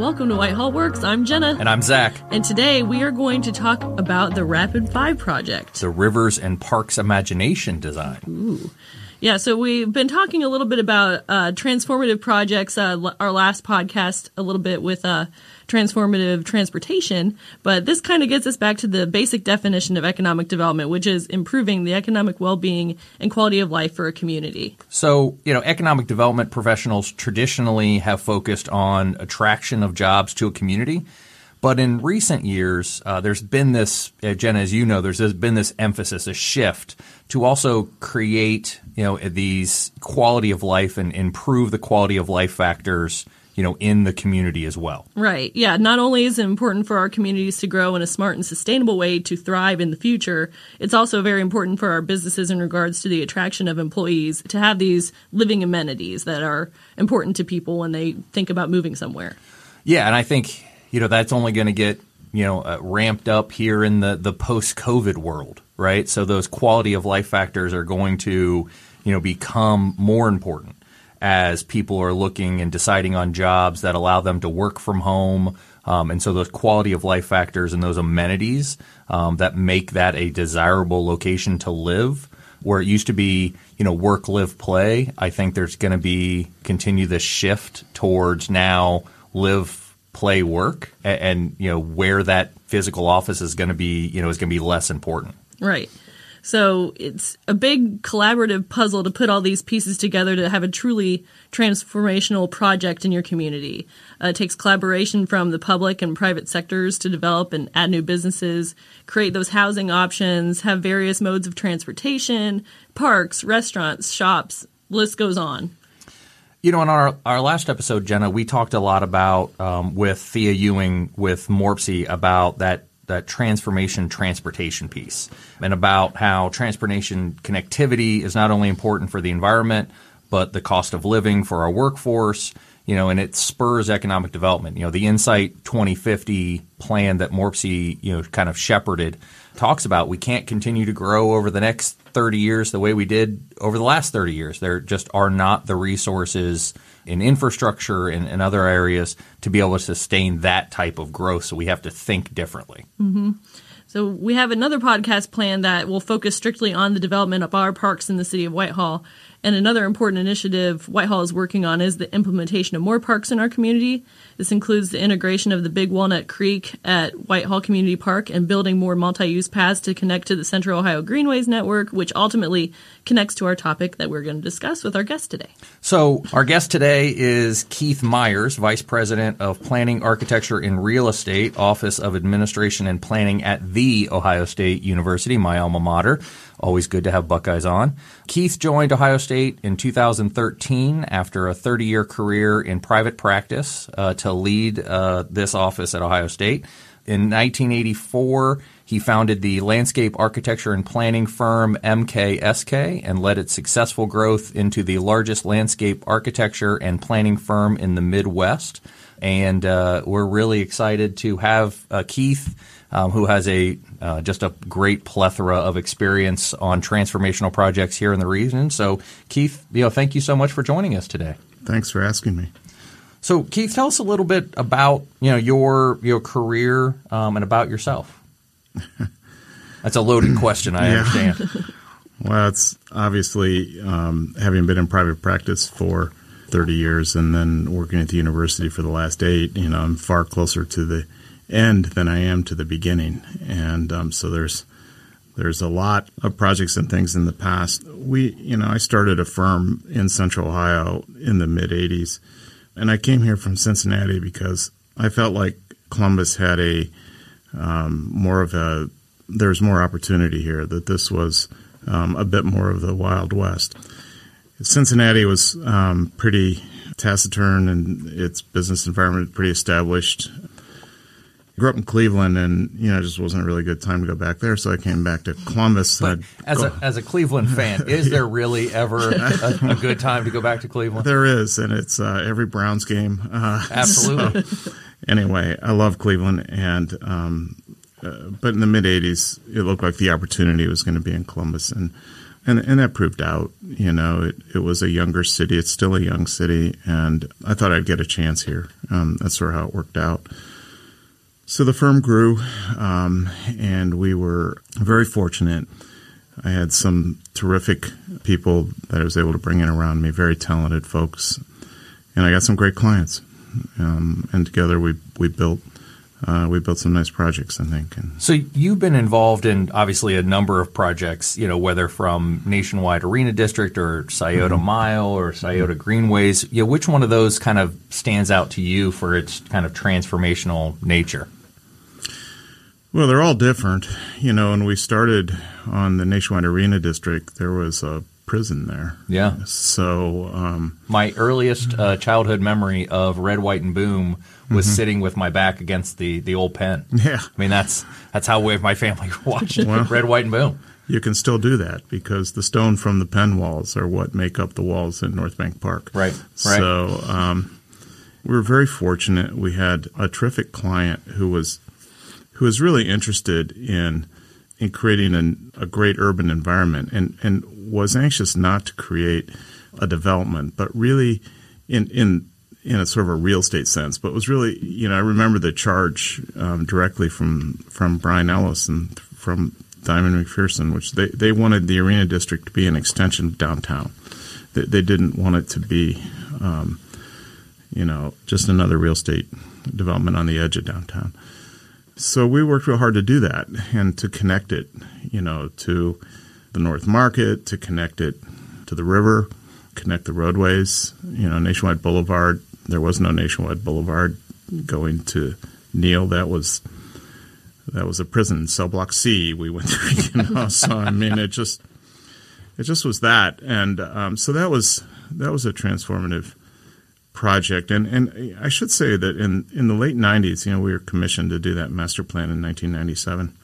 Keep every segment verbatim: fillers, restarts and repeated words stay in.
Welcome to Whitehall Works. I'm Jenna. And I'm Zach. And today we are going to talk about the Rapid Five project. The Rivers and Parks Imagination Design. Ooh. Yeah, so we've been talking a little bit about uh, transformative projects, uh, l- our last podcast a little bit with uh, transformative transportation, but this kind of gets us back to the basic definition of economic development, which is improving the economic well-being and quality of life for a community. So, you know, economic development professionals traditionally have focused on attraction of jobs to a community. But in recent years, uh, there's been this, uh, Jenna, as you know, there's, there's been this emphasis, a shift to also create, you know, these quality of life and improve the quality of life factors, you know, in the community as well. Right. Yeah. Not only is it important for our communities to grow in a smart and sustainable way to thrive in the future, it's also very important for our businesses in regards to the attraction of employees to have these living amenities that are important to people when they think about moving somewhere. Yeah. And I think, you know, that's only going to get, you know, uh, ramped up here in the, the post-COVID world, right? So those quality of life factors are going to, you know, become more important as people are looking and deciding on jobs that allow them to work from home. Um, and so those quality of life factors and those amenities um, that make that a desirable location to live, where it used to be, you know, work, live, play. I think there's going to be continue this shift towards now live, play, work, and, and you know where that physical office is going to be, you know, is going to be less important. Right. So it's a big collaborative puzzle to put all these pieces together to have a truly transformational project in your community. Uh, it takes collaboration from the public and private sectors to develop and add new businesses, create those housing options, have various modes of transportation, parks, restaurants, shops, list goes on. You know, in our, our last episode, Jenna, we talked a lot about, um, with Thea Ewing, with Morpsey, about that, that transformation transportation piece and about how transportation connectivity is not only important for the environment, but the cost of living for our workforce, you know, and it spurs economic development. You know, the Insight twenty fifty plan that Morpsey, you know, kind of shepherded talks about we can't continue to grow over the next thirty years the way we did over the last thirty years. There just are not the resources in infrastructure and, and other areas to be able to sustain that type of growth. So we have to think differently. Mm-hmm. So we have another podcast plan that will focus strictly on the development of our parks in the city of Whitehall. And another important initiative Whitehall is working on is the implementation of more parks in our community. This includes the integration of the Big Walnut Creek at Whitehall Community Park and building more multi-use paths to connect to the Central Ohio Greenways Network, which ultimately connects to our topic that we're going to discuss with our guest today. So our guest today is Keith Myers, Vice President of Planning, Architecture, and Real Estate, Office of Administration and Planning at The Ohio State University, my alma mater. Always good to have Buckeyes on. Keith joined Ohio State in two thousand thirteen after a thirty-year career in private practice uh, to lead uh, this office at Ohio State. In nineteen eighty-four, he founded the landscape architecture and planning firm M K S K and led its successful growth into the largest landscape architecture and planning firm in the Midwest. And uh, we're really excited to have uh, Keith, um, who has a uh, just a great plethora of experience on transformational projects here in the region. So, Keith, you know, thank you so much for joining us today. Thanks for asking me. So, Keith, tell us a little bit about, you know, your your career um, and about yourself. That's a loaded question, I yeah. understand. Well, it's obviously um, having been in private practice for thirty years and then working at the university for the last eight, you know, I'm far closer to the end than I am to the beginning. And um, so there's there's a lot of projects and things in the past. We, you know, I started a firm in Central Ohio in the mid-eighties. And I came here from Cincinnati because I felt like Columbus had a um, more of a, there's more opportunity here, that this was um, a bit more of the Wild West. Cincinnati was um, pretty taciturn and its business environment pretty established. I grew up in Cleveland, and you know, it just wasn't a really good time to go back there, so I came back to Columbus. But as go, a as a Cleveland fan, is there really ever a, a good time to go back to Cleveland? There is, and it's uh, every Browns game. Uh, Absolutely. So, anyway, I love Cleveland, and um, uh, but in the mid eighties, it looked like the opportunity was going to be in Columbus, and And and that proved out. You know, it, it was a younger city. It's still a young city, and I thought I'd get a chance here. Um, that's sort of how it worked out. So the firm grew, um, and we were very fortunate. I had some terrific people that I was able to bring in around me, very talented folks, and I got some great clients. Um, and together we we built uh, we built some nice projects, I think. And so you've been involved in obviously a number of projects, you know, whether from Nationwide Arena District or Scioto mm-hmm. Mile or Scioto mm-hmm. Greenways. You know, which one of those kind of stands out to you for its kind of transformational nature? Well, they're all different. You know, when we started on the Nationwide Arena District, there was a prison there. Yeah. So um, my earliest uh, childhood memory of Red, White, and Boom was mm-hmm. sitting with my back against the, the old pen. Yeah. I mean, that's that's how we, my family watched well, Red, White, and Boom. You can still do that because the stone from the pen walls are what make up the walls in North Bank Park. Right. Right. So um, we were very fortunate. We had a terrific client who was who was really interested in in creating an, a great urban environment and, and was anxious not to create a development, but really in in in a sort of a real estate sense. But was really, you know, I remember the charge um, directly from from Brian Ellis and from Diamond McPherson, which they, they wanted the Arena District to be an extension of downtown. They, they didn't want it to be, um, you know, just another real estate development on the edge of downtown. So we worked real hard to do that and to connect it, you know, to the North Market, to connect it to the river, connect the roadways. You know, Nationwide Boulevard, there was no Nationwide Boulevard going to Neal. That was that was a prison. Cell Block C we went through, you know. So I mean, it just it just was that, and um, so that was that was a transformative project. And, and I should say that in, in the late nineties, you know, we were commissioned to do that master plan in nineteen ninety-seven.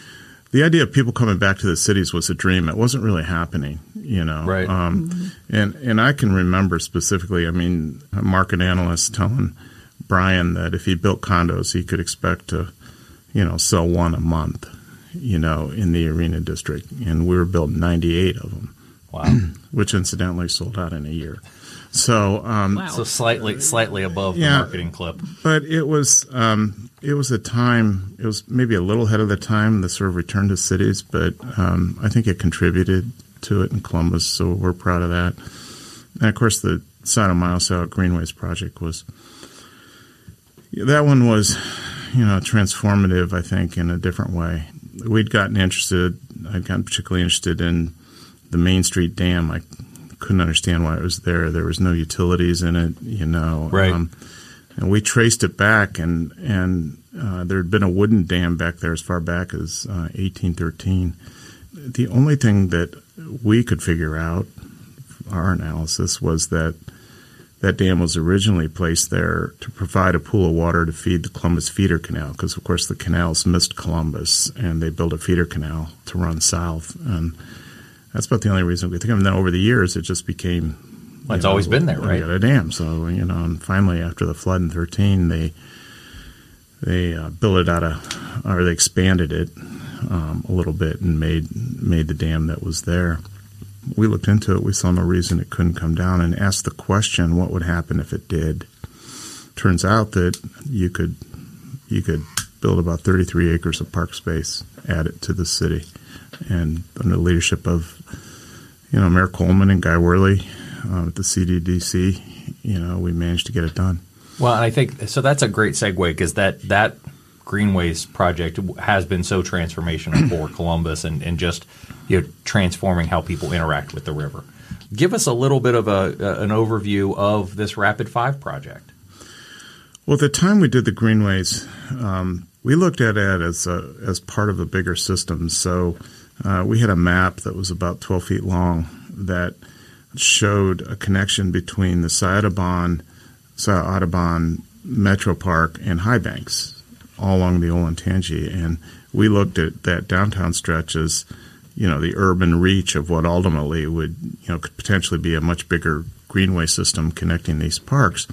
The idea of people coming back to the cities was a dream. It wasn't really happening, you know. Right. Um, mm-hmm. and, and I can remember specifically, I mean, a market analyst telling Brian that if he built condos, he could expect to, you know, sell one a month, you know, in the Arena District. And we were building ninety-eight of them. Wow. Which incidentally sold out in a year. So, um, wow. so slightly, slightly above yeah, the marketing clip. But it was, um, it was a time. It was maybe a little ahead of the time, the sort of return to cities. But um, I think it contributed to it in Columbus, so we're proud of that. And of course, the Scioto Mile Scioto Greenways project was that one was, you know, transformative. I think in a different way. We'd gotten interested. I'd gotten particularly interested in the Main Street Dam. I couldn't understand why it was there. There was no utilities in it, you know. Right. Um, and we traced it back, and and uh, there had been a wooden dam back there as far back as uh, eighteen thirteen. The only thing that we could figure out, our analysis, was that that dam was originally placed there to provide a pool of water to feed the Columbus feeder canal, because, of course, the canals missed Columbus, and they built a feeder canal to run south. And that's about the only reason we think of it. And then over the years, it just became... Well, it's know, always been there, right? We got a dam. So, you know, and finally, after the flood in thirteen, they they uh, built it out of, or they expanded it um, a little bit and made made the dam that was there. We looked into it. We saw no reason it couldn't come down and asked the question, what would happen if it did? Turns out that you could you could build about thirty-three acres of park space, add it to the city. And under the leadership of, you know, Mayor Coleman and Guy Worley uh, at the C D D C, you know, we managed to get it done. Well, and I think, so that's a great segue, because that, that Greenways project has been so transformational for Columbus and, and just, you know, transforming how people interact with the river. Give us a little bit of a, a an overview of this Rapid Five project. Well, at the time we did the Greenways, um, we looked at it as a, as part of a bigger system. So uh, we had a map that was about twelve feet long that showed a connection between the Scioto Audubon, Scioto Audubon Metro Park and High Banks, all along the Olentangy. And we looked at that downtown stretch as, you know, the urban reach of what ultimately would, you know, could potentially be a much bigger greenway system connecting these parks.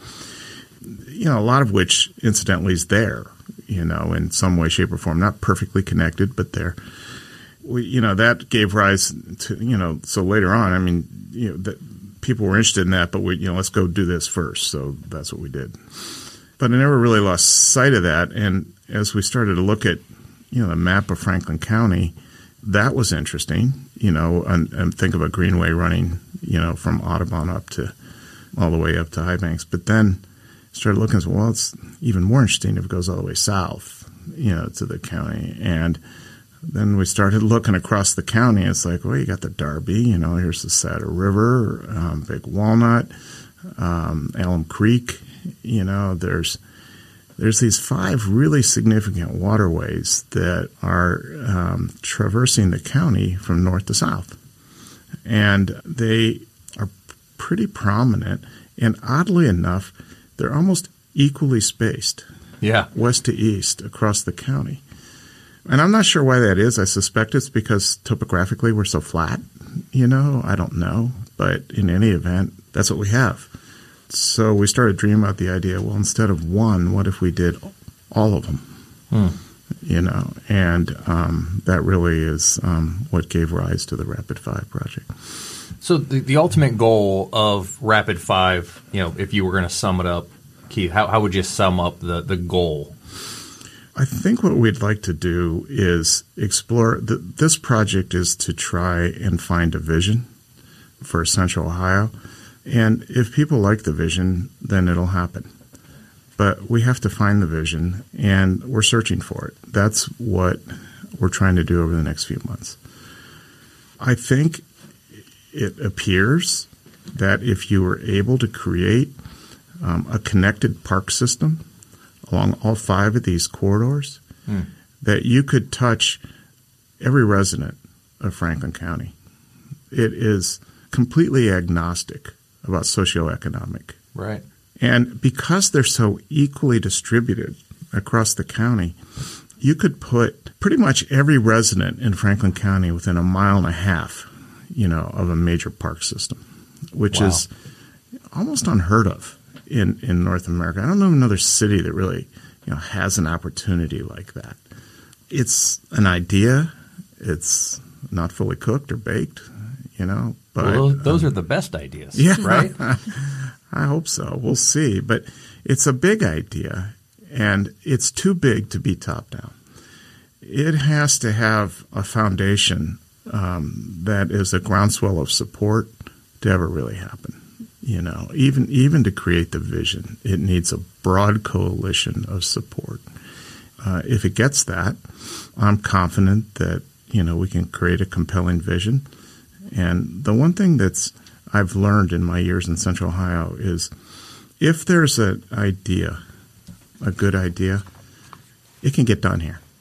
You know, a lot of which, incidentally, is there, you know, in some way, shape, or form. Not perfectly connected, but there. we, you know, that gave rise to, you know, so later on, I mean, you know, that people were interested in that, but we, you know, let's go do this first. So that's what we did. But I never really lost sight of that. And as we started to look at, you know, the map of Franklin County, that was interesting, you know, and, and think of a greenway running, you know, from Audubon up to all the way up to High Banks. But then started looking and said, well, it's even more interesting if it goes all the way south, you know, to the county. And then we started looking across the county. It's like, well, you got the Darby, you know, here's the Saddle River, um, Big Walnut, um, Alum Creek, you know, there's there's these five really significant waterways that are um, traversing the county from north to south. And they are pretty prominent. And oddly enough, they're almost equally spaced, yeah, west to east across the county. And I'm not sure why that is. I suspect it's because topographically we're so flat, you know. I don't know. But in any event, that's what we have. So we started dreaming about the idea, well, instead of one, what if we did all of them? Hmm. You know, and um, that really is um, what gave rise to the Rapid Five project. So the, the ultimate goal of Rapid Five, you know, if you were going to sum it up, Keith, how, how would you sum up the, the goal? I think what we'd like to do is explore the, – this project is to try and find a vision for Central Ohio. And if people like the vision, then it'll happen. But we have to find the vision, and we're searching for it. That's what we're trying to do over the next few months. I think it appears that if you were able to create um, a connected park system along all five of these corridors, hmm. that you could touch every resident of Franklin County. It is completely agnostic about socioeconomic. Right. And because they're so equally distributed across the county, you could put pretty much every resident in Franklin County within a mile and a half, you know, of a major park system, which wow. is almost unheard of in, in North America. I don't know another city that really, you know, has an opportunity like that. It's an idea. It's not fully cooked or baked, you know. But, well, those um, are the best ideas, yeah, right? I hope so. We'll see. But it's a big idea, and it's too big to be top-down. It has to have a foundation um, that is a groundswell of support to ever really happen. You know, even even to create the vision, it needs a broad coalition of support. Uh, if it gets that, I'm confident that, you know, we can create a compelling vision. And the one thing that's I've learned in my years in Central Ohio is if there's an idea, a good idea, it can get done here.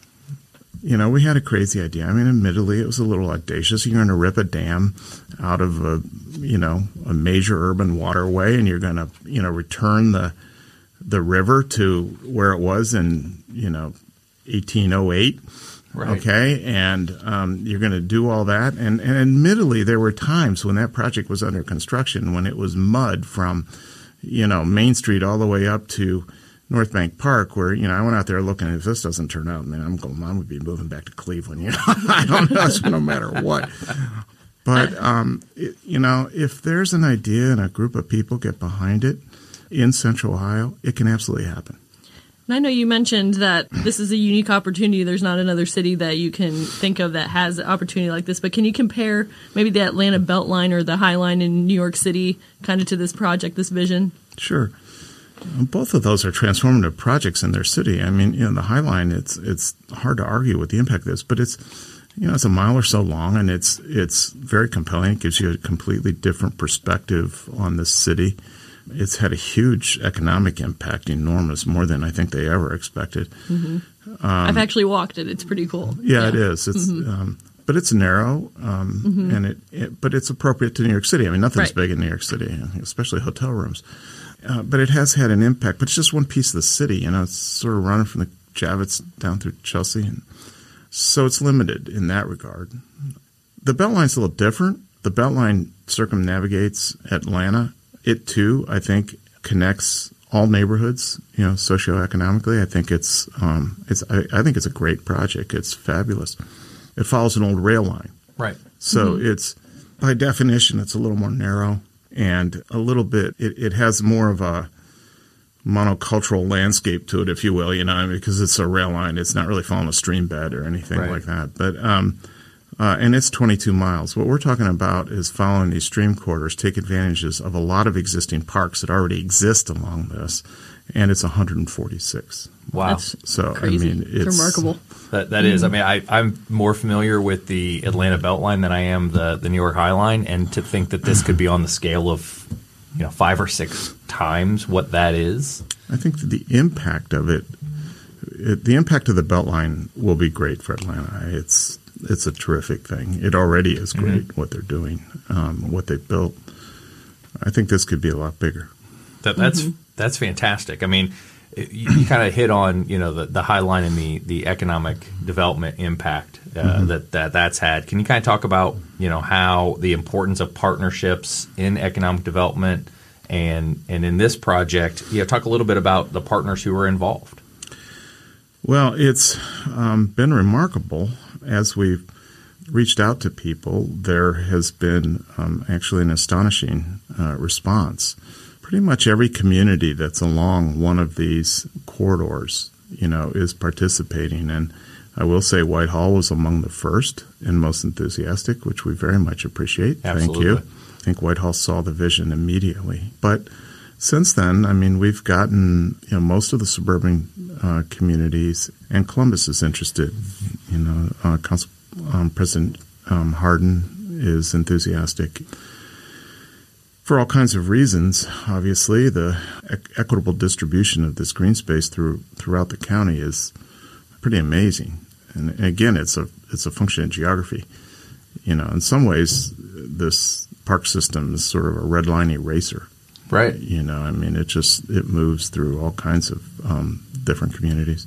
You know, we had a crazy idea. I mean, admittedly, it was a little audacious. You're going to rip a dam out of a, you know, a major urban waterway, and you're going to, you know, return the the river to where it was in, you know, eighteen oh eight. Right. Okay, and um, you're going to do all that. And, and admittedly, there were times when that project was under construction when it was mud from, you know, Main Street all the way up to North Bank Park, where, you know, I went out there looking, if this doesn't turn out, man, I'm going, I'm going to be moving back to Cleveland. You know, I don't know, so no matter what. But, um, it, you know, if there's an idea and a group of people get behind it in Central Ohio, it can absolutely happen. And I know you mentioned that this is a unique opportunity. There's not another city that you can think of that has an opportunity like this. But can you compare maybe the Atlanta Beltline or the High Line in New York City kind of to this project, this vision? Sure. Both of those are transformative projects in their city. I mean, you know, the High Line, it's it's hard to argue with the impact of this, but it's, you know, it's a mile or so long, and it's it's very compelling. It gives you a completely different perspective on the city. It's had a huge economic impact, enormous, more than I think they ever expected. Mm-hmm. Um, I've actually walked it. It's pretty cool. Yeah, yeah. It is. It's, mm-hmm. um, but it's narrow, um, mm-hmm. and it, it. But it's appropriate to New York City. I mean, nothing's right. big in New York City, especially hotel rooms. Uh, but it has had an impact. But it's just one piece of the city. You know, it's sort of running from the Javits down through Chelsea, and so it's limited in that regard. The Beltline's a little different. The Beltline circumnavigates Atlanta. It, too, I think, connects all neighborhoods, you know, socioeconomically. I think it's, um, it's, I, I think it's a great project. It's fabulous. it follows an old rail line. Right. So Mm-hmm. it's, by definition, it's a little more narrow and a little bit, it, it has more of a monocultural landscape to it, if you will, you know, because it's a rail line. It's not really following a stream bed or anything Right. like that. But, um, uh, and it's twenty-two miles. What we're talking about is following these stream corridors, take advantages of a lot of existing parks that already exist along this, and it's one hundred forty-six. Wow. That's So, crazy. I mean, it's, it's remarkable. That that is. I mean, I, I'm more familiar with the Atlanta Beltline than I am the, the New York High Line, and to think that this could be on the scale of, you know, five or six times what that is. I think that the impact of it, it, the impact of the Beltline will be great for Atlanta. It's it's a terrific thing. It already is great Mm-hmm. what they're doing, um, what they've built. I think this could be a lot bigger. That that's Mm-hmm. that's fantastic. I mean, it, you, you kind of hit on, you know, the, the High Line and the, the economic development impact uh, Mm-hmm. that, that that's had. Can you kind of talk about, you know, how the importance of partnerships in economic development and and in this project, you know, talk a little bit about the partners who were involved. Well, it's um, been remarkable as we've reached out to people. There has been um, actually an astonishing uh, response. Pretty much every community that's along one of these corridors, you know, is participating. And I will say Whitehall was among the first and most enthusiastic, which we very much appreciate. Absolutely. Thank you. I think Whitehall saw the vision immediately. But since then, I mean, we've gotten, you know, most of the suburban uh, communities, and Columbus is interested. You know, uh, Council, um, President um, Hardin is enthusiastic for all kinds of reasons. Obviously, the e- equitable distribution of this green space through throughout the county is pretty amazing. And, and again, it's a it's a function of geography. You know, in some ways, this park system is sort of a red line eraser. Right. You know, I mean, it just it moves through all kinds of um, different communities.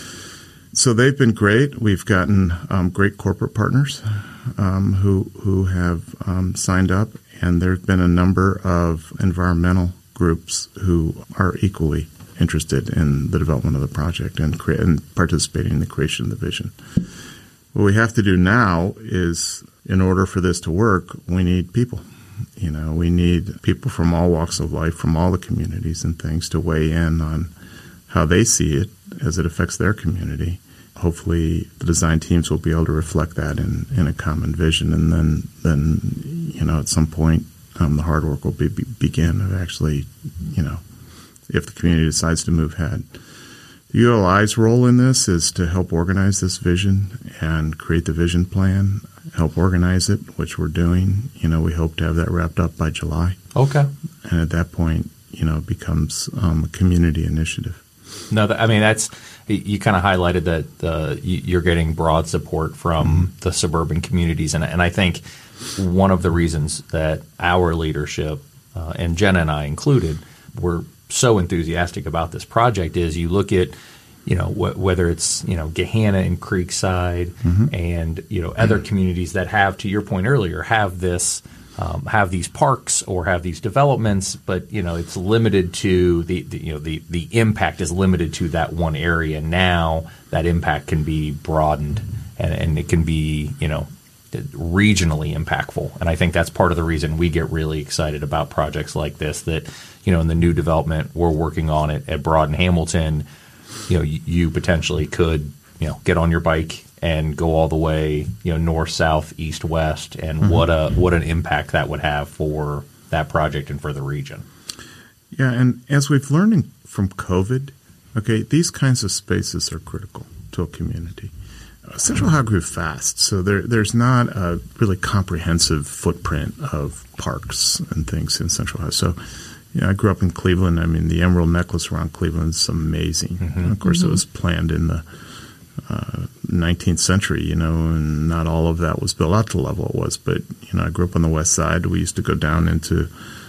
So they've been great. We've gotten um, great corporate partners um, who who have um, signed up, and there have been a number of environmental groups who are equally interested in the development of the project and, cre- and participating in the creation of the vision. What we have to do now is, in order for this to work, we need people. You know, we need people from all walks of life, from all the communities and things, to weigh in on how they see it as it affects their community. Hopefully, the design teams will be able to reflect that in, in a common vision, and then, then you know, at some point, um, the hard work will be, be, begin of actually, you know, if the community decides to move ahead. The U L I's role in this is to help organize this vision and create the vision plan, help organize it, which we're doing. You know, we hope to have that wrapped up by July. Okay. And at that point, you know, it becomes um, a community initiative. No, I mean, that's you kind of highlighted that uh, you're getting broad support from mm-hmm. the suburban communities. And, and I think one of the reasons that our leadership, uh, and Jenna and I included, were so enthusiastic about this project is you look at, you know, wh- whether it's, you know, Gahanna and Creekside mm-hmm. and, you know, other communities that have, to your point earlier, have this, um, have these parks or have these developments, but, you know, it's limited to the, the you know, the, the impact is limited to that one area. Now that impact can be broadened and, and it can be, you know, regionally impactful. And I think that's part of the reason we get really excited about projects like this, that, you know, in the new development we're working on it at Broad and Hamilton, you know, you, you potentially could, you know, get on your bike and go all the way, you know, north, south, east, west, and mm-hmm. what a what an impact that would have for that project and for the region. Yeah, and as we've learned in, from COVID, okay, these kinds of spaces are critical to a community. Uh, Central Ohio grew fast, so there, there's not a really comprehensive footprint of parks and things in Central Ohio. So, you know, I grew up in Cleveland. I mean, the Emerald Necklace around Cleveland is amazing. Mm-hmm. And of course, mm-hmm. it was planned in the uh, nineteenth century, you know, and not all of that was built out to the level it was. But, you know, I grew up on the west side. We used to go down into,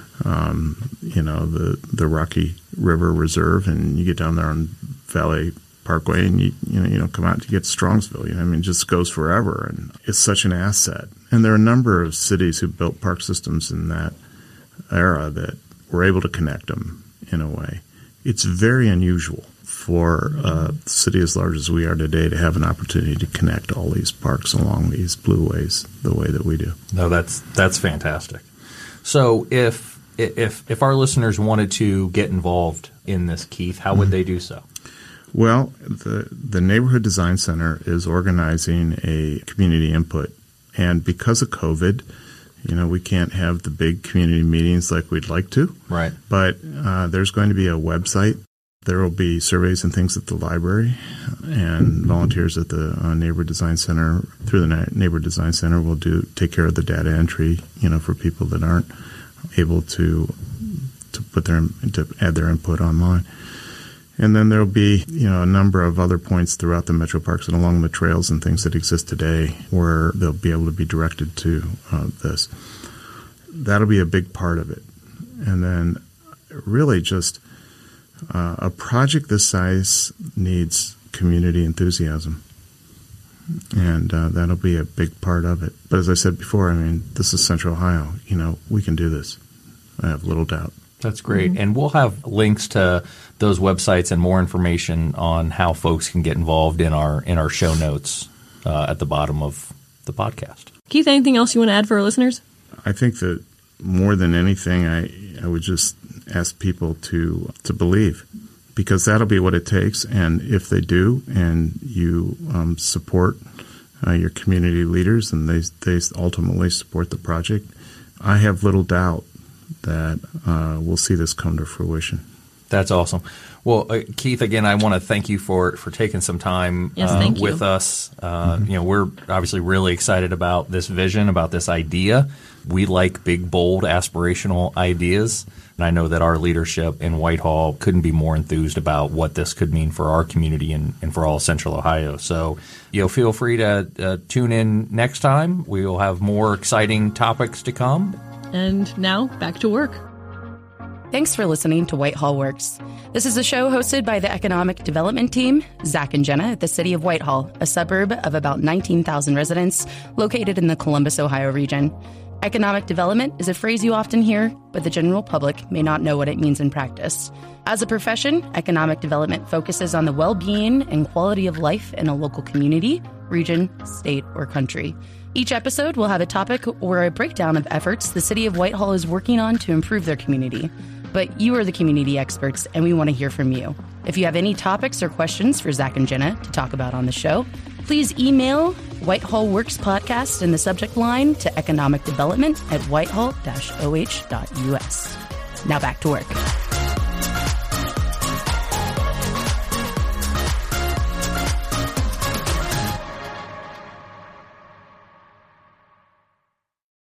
um, you know, the, the Rocky River Reserve, and you get down there on Valley Parkway, and you you know you don't come out to get Strongsville. You know, I mean, it just goes forever, and it's such an asset. And there are a number of cities who built park systems in that era that were able to connect them in a way. It's very unusual for a city as large as we are today to have an opportunity to connect all these parks along these blueways the way that we do. No, that's that's fantastic. So if if if our listeners wanted to get involved in this, Keith, how would mm-hmm. they do so? Well, the the Neighborhood Design Center is organizing a community input, and because of COVID, you know, we can't have the big community meetings like we'd like to. Right. But uh, there's going to be a website. There will be surveys and things at the library, and volunteers at the uh, Neighborhood Design Center through the Na- Neighborhood Design Center will do take care of the data entry, you know, for people that aren't able to to put their to add their input online. And then there will be, you know, a number of other points throughout the metro parks and along the trails and things that exist today where they'll be able to be directed to uh, this. That'll be a big part of it. And then really just uh, a project this size needs community enthusiasm. And uh, that'll be a big part of it. But as I said before, I mean, this is Central Ohio. You know, we can do this. I have little doubt. That's great. Mm-hmm. And we'll have links to those websites and more information on how folks can get involved in our in our show notes uh, at the bottom of the podcast. Keith, anything else you want to add for our listeners? I think that more than anything, I, I would just ask people to to believe, because that'll be what it takes. And if they do, and you um, support uh, your community leaders, and they they ultimately support the project, I have little doubt that uh, we'll see this come to fruition. That's awesome. Well, uh, Keith, again, I want to thank you for, for taking some time yes, uh, thank with you. us. Uh, mm-hmm. You know, we're obviously really excited about this vision, about this idea. We like big, bold, aspirational ideas. And I know that our leadership in Whitehall couldn't be more enthused about what this could mean for our community and, and for all of Central Ohio. So, you know, feel free to uh, tune in next time. We will have more exciting topics to come. And now, back to work. Thanks for listening to Whitehall Works. This is a show hosted by the Economic Development Team, Zach and Jenna at the City of Whitehall, a suburb of about nineteen thousand residents located in the Columbus, Ohio region. Economic development is a phrase you often hear, but the general public may not know what it means in practice. As a profession, economic development focuses on the well-being and quality of life in a local community, region, state, or country. Each episode will have a topic or a breakdown of efforts the City of Whitehall is working on to improve their community. But you are the community experts, and we want to hear from you. If you have any topics or questions for Zach and Jenna to talk about on the show, please email Whitehall Works Podcast in the subject line to economic development at whitehall dash o h dot u s. Now back to work.